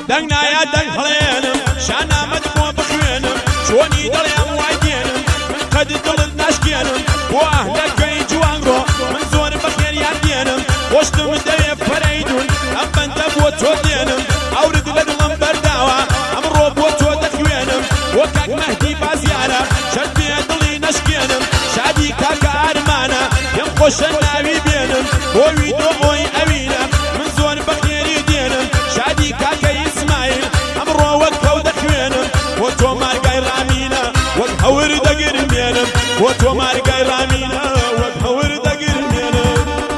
دەنگ نایە دەنگ هەڵێنم شانامەت بۆ بخوێنم چۆنی دڵێم وای دێنم من قەد دڵت ناشکێنم بۆ ئەهلەکەی جوانگۆ من زۆر بەخێریان دێنم خۆشتم دەوێ پەرەیدون ئەم بەندە بۆ تۆ دێنم ئەورد لە دڵم بەرداوە ئەمڕۆ بۆ تۆ دەخوێنم بۆ کاک مەهدی بازیارە شەرت بێ دڵی نەشکێنم شادی کاکە ئارمانە پێم خۆشە ناوی بێنم بۆوی دۆ ئۆی ئەوینە من زۆر بەخێری دێنم شادی کاکە ئیسماعیل ئەمڕۆ وەک ئەو دەخوێنم بۆ تۆ مارگای ڕامینە وەک هەور دەگرمێنم بۆ تۆ مارگای ڕامینە وەک هەور دەگرمێنم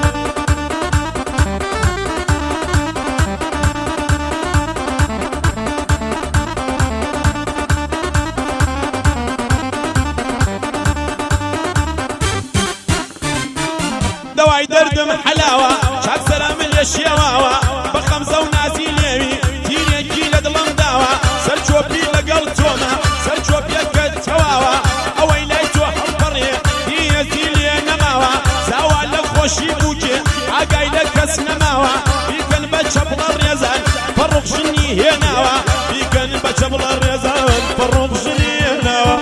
دەوای دەردم حەلاوە چاک سەلامن لە شێواوە بە خەمزە و نازی لێوی تیرێکی لە دڵم داوە سەر چۆپی لەگەڵ تۆمە سەر چۆپیەکەت تەواوە ئەوەی لای تۆ هەڵپەڕێ دیەتی لێ نەماوە زاوا لە خۆشی بووکێ ئاگای لە کەس نەماوە بیکەن بە چەپڵە ڕێزان پەڕۆخشنی هێناوە بیکەن بە چەپڵە ڕێزان پەڕۆخشنی هێناوە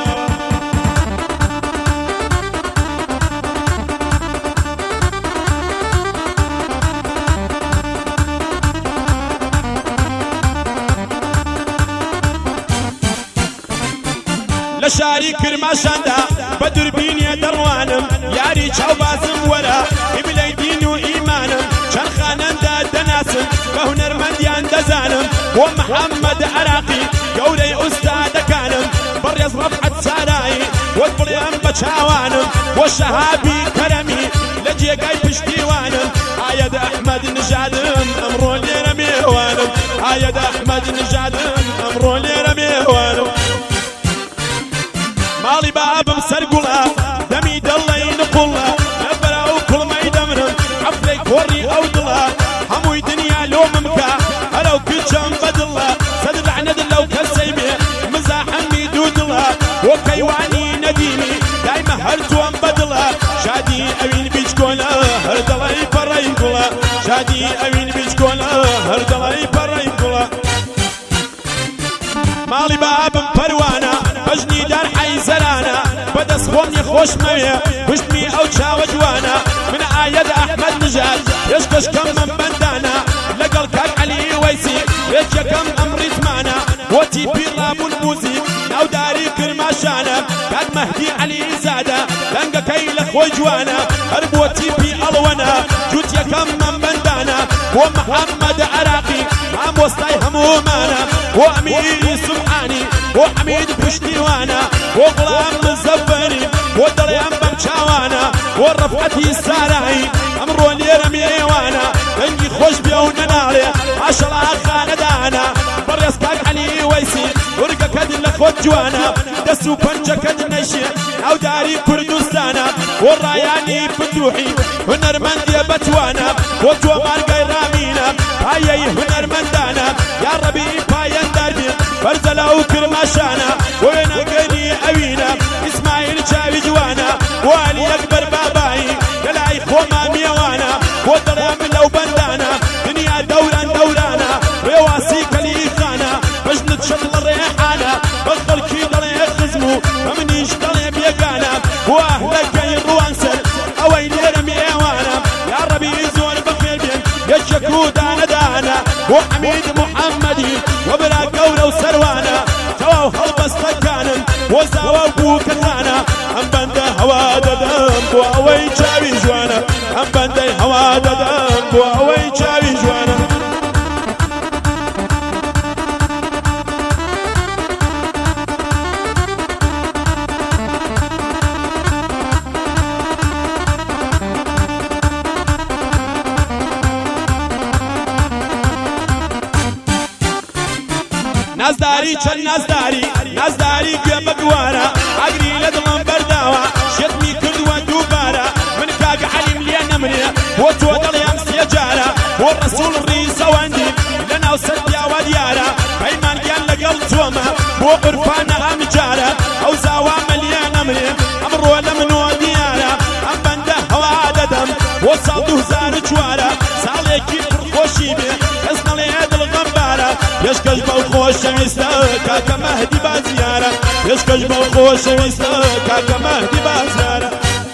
لە شاری کرماشاندا بە دوربینێ دەڕوانم یاری چاوبازم وەرە قیبلەی دین و ئیمانم چەند خانەندا دەناسم بە هونەرمەندیان دەزانم بۆ محەممەد عراقی گەورەی ئوستادەکانم بەڕێز ڕەفعەت سارایی وەک بڵێم بە چاوانم بۆ شەهابی کەرەمی لە جێگای پشتیوانم ئایەد ئەحمەد نژادم ئەمڕۆ لێرە میوانم ئایەد ئەحمەد نژادم ئەمڕۆ لێرە میوانم ماڵی بابم سەرگوڵە دەمی دڵی نقوڵە لە بەراو کوڵمەی دەمرم حەفلەی کۆڕی ئەو دڵە هەمووی دنیا لۆمم کە هەرەو کچەم بەدڵە سەد لەعنەت لەو کەسەی بێ مزاحەمی دوو دڵە بۆ کەیوانی نەدیمی دایمە هەر تۆم بەدڵە شادی ئەوین بیچ کۆلە هەر دڵی پەڕەی گوڵە شادی ئەوین بیچ کۆلە هەر دڵی پەڕەی گوڵە ماڵی بابم پەروانە بەژنی دار حەیزەرانە بەدەست خۆمی خۆش مەوێ پشتمی ئەو چاوە جوانە من ئایەد ئەحمەد نژاد پێشکەشکەم من بەندانە لەگەڵ کاک عەلی وەیسی یەکێکەم ئەم ڕیتمانە بۆتی پیڕابوون موزیک ناوداری کرماشانە کاک مەهدی عەلی زادە دەنگەکەی لە خۆی جوانە هەر بۆتی پی ئەڵوەنە جووت یەکەم من بەندانە بۆ محەممەد عراقی ئامۆستای هەموومانە بۆ ئەمیری سوبحانی بۆ حەمید پشتیوانە بۆ گوڵام مزەفەری بۆ دڵیان بەم چاوانە بۆ ڕەفعەتی سارایی ئەمڕۆ لێرە میێوانە دەنگی خۆش بێ و نەناڵێ ماشەڵا خانەدانە بەڕێز کاک عەلی وەیسی ورگەکەت لە خۆت جوانە دەست و پەنجەکەت نەیشێ ئەوداری کوردستانە بۆ ڕایانی فتوحی هونەرمەندیە بەتوانە بۆ تۆ مارگای ڕامینە پایەی هونەرمەندانە یا ڕەبی پایەندار بێ بەرزە لەو کرماشانە بۆ وێنەگەنی ئەوینە ئیسماعیل چاوی جوانە بۆ عەلی ئەکبەر بابایی لەلای خۆما میێوانە بۆ دڵێم لەو بەندانە دنیا دەوران دەورانە ڕێواسی کەلیخانە بەژنت شەد لە ڕێحانە بە خەڵکی دەڵێ خزم و بە منیش دەڵێ بێگانە بۆ ئەهلەکەی ڕوانسەر ئەوەی لێرە میێوانە یا ڕەبی زۆر بەخێر بێن یەکێک و دانەدانە بۆ حەمید محەممەدی وە برا گەورە و سەروانە تەواو هەڵبەستەکانم بۆ زاوە بووکەکانە ئەم بەندە هەوا دەدەم بۆ ئەوەی چاوی جوانە ئەم بەندەی هەوا دەدەم بۆ ئەوەی چاوی جوانە نازداری چەند نازداری گوێ بەگوارە ئاگری لە دڵم بەرداوە شێتمی کردووە دووبارە من کاک عەلیم لێ نەمرێ بۆ تۆ دڵیان سێ جارە بۆ ڕەسوول ڕیزەوەندی لە ناو سەر پیاوە دیارە پەیمانگیان لەگەڵ تۆمە بۆ قوربانە ئەم جارە ئەو زاوامە لێ نەمرێ ئەمڕۆ لە منۆ دیارە ئەم بەندە هەوا دەدەم بۆ ساڵ 2004 ساڵێکی پڕخۆشی بێ کەس نەڵێ دڵغەمبارە يشكش بوخوش شميستا كاكا مهدي بازيارة يشكش بوخوش شميستا كاكا مهدي بازيارة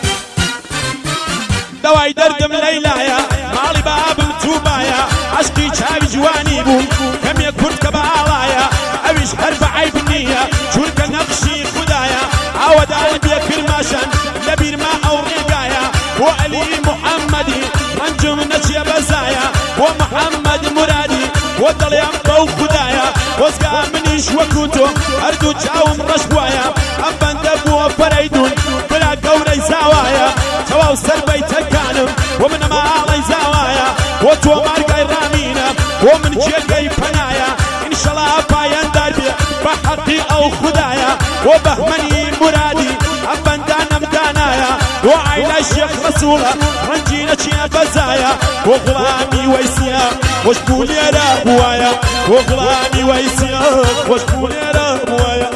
دواي دردم ليلايا مالي بابم توبايا عشقي شاوي جواني بو كم يكون كبالايا اويش حرف عيب النية شورك نقشي خدايا عود قلبي كرماشان لبير ما او رقايا وعلي محمدي رنجم نجي بزايا ومحمد مرادي ودل ينبو خدايا وزقا منيش وكوتو اردو جاوم رشوايا ابن دبو فريدون بلا قوري زاوايا تواو سربي تكانم ومن ما علي زاوايا وتو مارقاي رامينا ومن جيقاي بنايا ان شاء الله باين داربي بحقي او خدايا وبهمني مرادي ابن دانم دانايا وعيلا الشيخ رسوله رنجينا شيا بزايا وغلامي ويسيا وشبولي رابوايا وغلامي ويسيا وشبولي رابوايا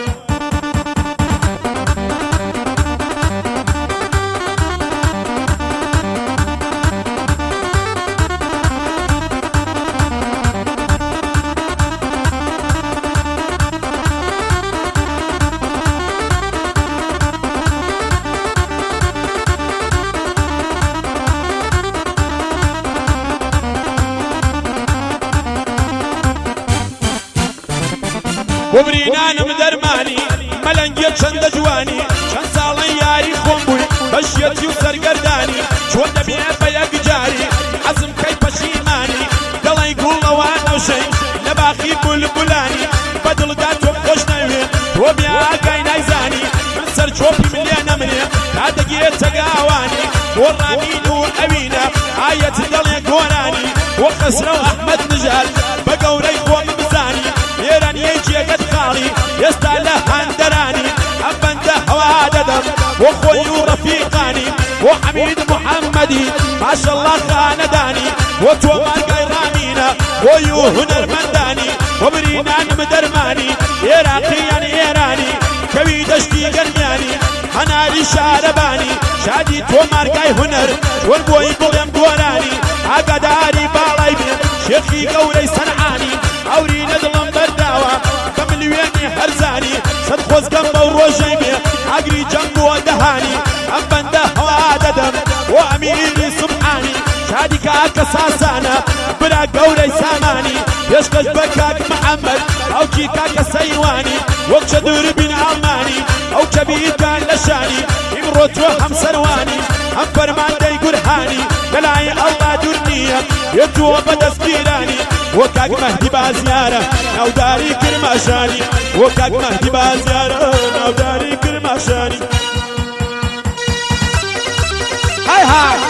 وبرينانم درماني ملنجيت شند جواني شن ساڵەی یاری خۆم بووی بەشیەتی و سەرگەردانی چۆن دەبێت بە یەک جاری حەزم کەی پەشیمانی دەڵێی گوڵەوە نەوشەی لە باخی بولبولانی بەدڵدا تۆ خۆش نەوێت تۆ بێ ئاگای نایزانی من سەر چۆپی ملێ نەمرێ تا دەگێتە گاوانی بۆ ڕامین و ئەوینە ئایەت دەڵێ گۆرانی وە خەسرە و ئەحمەد نژاد بە گەورەی خۆم بزانی ئێرانیەی جێگەت خاڵی ئێستا لە هەندەرانی ئەم بەندە هەوا دەدەم بۆ خۆی و ڕەفیقانی بۆ حەمید محەممەدی ماشەڵڵا خانەدانی بۆ تۆ مارگای ڕامینە بۆی و هونەرمەندانی بۆ برینانم دەرمانی عێراقیان ئێرانی کەوی دەشتی گەرمیانی هەناری شارەبانی شادی تۆ مارگای هونەر چۆن بۆی بڵێم گۆرانی ئاگاداری باڵای بێ شێخی گەورەی سەنعانی ئەورینە دڵم بەرداوە بە ملیوێنی هەرزانی سەد خۆزگەم بەو ڕۆژەی بێ ئاگری جەنگ بۆ دەهانی ئەم بەندە هەوا دەدەم بۆ ئەمیری سوبحانی شادی کاکە ساسانە برا گەورەی سامانی پێشکەش بە کاک محەممەد ئەوکی کاکە سەیوانی وەک چە دووربین ئەڵمانی ئەو کەبیرکان لە شانی ئیمڕۆ تۆ هەمسەروانی ئەم فەرماندەی گورهانی لەلای ئەڵڵا دوور نییە یەتووە بەدەستگیرانی وە کاک مەهدی بازیارە ناوداری کرماشانی وە کاک مەهدی بازیارە ناوداری کرماشانی های های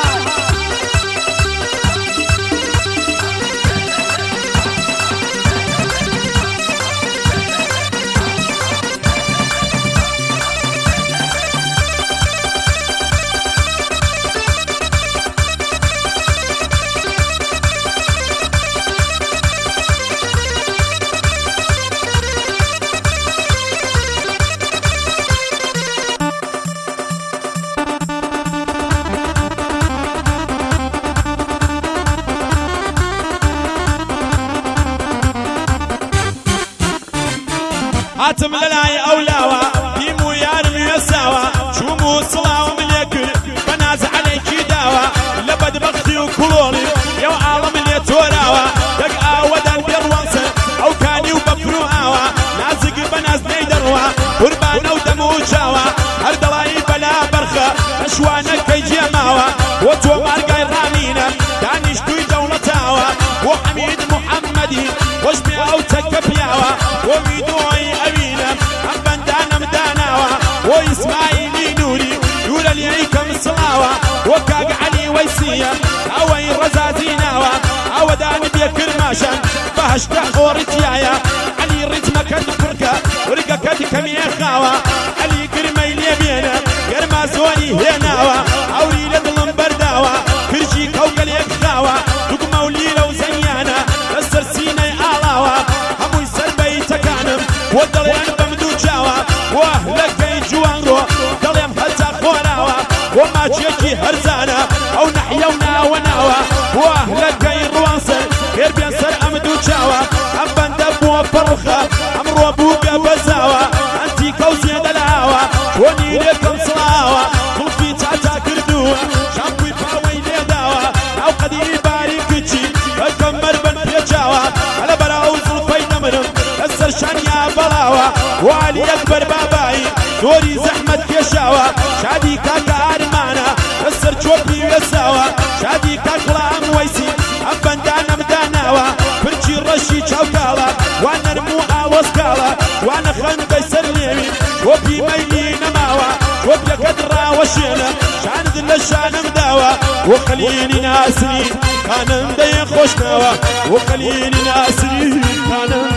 هاتم للاي أولاوا ديمو يارم يساوا شومو صلاو من يكل بناز عليكي داوا لبد بختي وكلوني يو عالم اللي توراوا دق آودان بيروانسا أو كاني وبفرو آوا نازق بناز نيدروا قربانا ودمو جاوا هردلاي بلا برخة أشوانا كي جيماوا وتو مارقاي رامينا دانيش دوي دولتاوا وحميد محمدي وجبي أو تكبياوا وميدوي أبينا أم بندانا مداناوا وإسماعيلي نوري يولا ليكم الصلاوة وكاق علي ويسيا أوي رزازيناوا أو داني بيكرماشان بهشتا خورتيايا علي رتمك الفرقة ورقا كدكم يخاوا علي كرمي ليبينا كرما زوني هناوا أوري لدلن برداوا كرشي كوكل يكخاوا دقما وليلة وزيانا بسر سيني آلاوا هموي سربي تكانم ودليان بمدو جاوا واهلكي جوانرو دليان حتى خوراوا وما تشيكي هرزانا أو نحيونا وناوا واهلكي روانسر غير بيان سر أمدو جاوا أبان فرخة أمر أبوك بزاوة أنتي كوزي دلاوة وني لكم صلاوة خلفي تعتا كردوة شامبوي باوي ليداوة أو قدي باريكتشي الكمر بن يجاوة على براو زلفي نمرم السرشان يا بلاوة وعلي أكبر باباي دوري زحمة كيشاوة شادي كاكا أرمانا السر شوبي ويساوة شادي كاكلا أمويسي أبندانا مداناوة فرشي رشي شوكالا وانا رموها وسكالا وانا خندي سرنيمي شوبي ميلي نماوة شوبي قدرة وشينا شاند اللشان مداوة وخليني ناسري كان مدي خوشناوة وخليني ناسري كان